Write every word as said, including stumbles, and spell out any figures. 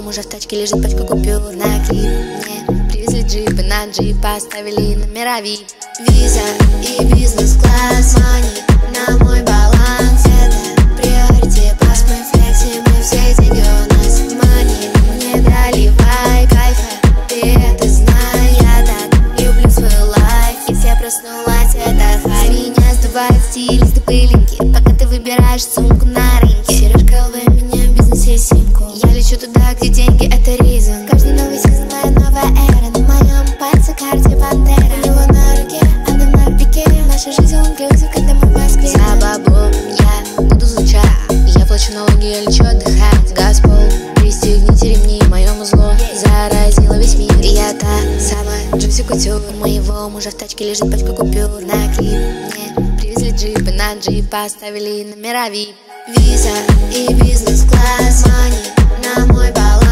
мужа в тачке лежит пачка купюр на клип. Мне привезли джипы, на джип поставили номера вип. Виза и бизнес-класс, мани на мой баланс. Это приоритет, пас, мы флексим, мы все деньги у нас. Мани, мне доливай кайфа, ты это знай. Я так люблю свой лайф, если я проснулась, это хай. Меня сдувает стиль из пылинки, пока ты выбираешь сумку на рынке. Сережка ловит меня в бизнесе симку. Я лечу туда, где деньги это ризон. Каждый новый сезон моя новая эра. На моем пальце карте Пантера. У него на руке Андемар Пике. Наша жизнь инклюзив, когда мы в Москве. За бабло я буду звучать. Я плачу налоги, я лечу отдыхать. Газпол, пристегните ремни, моему зло заразило весь мир. И я та самая Джипси Кутюр. У моего мужа в тачке лежит пачка купюр на клип. Мне привезли джипы, на джип поставили номера вип. Виза и бизнес-класс, мани на мой баланс.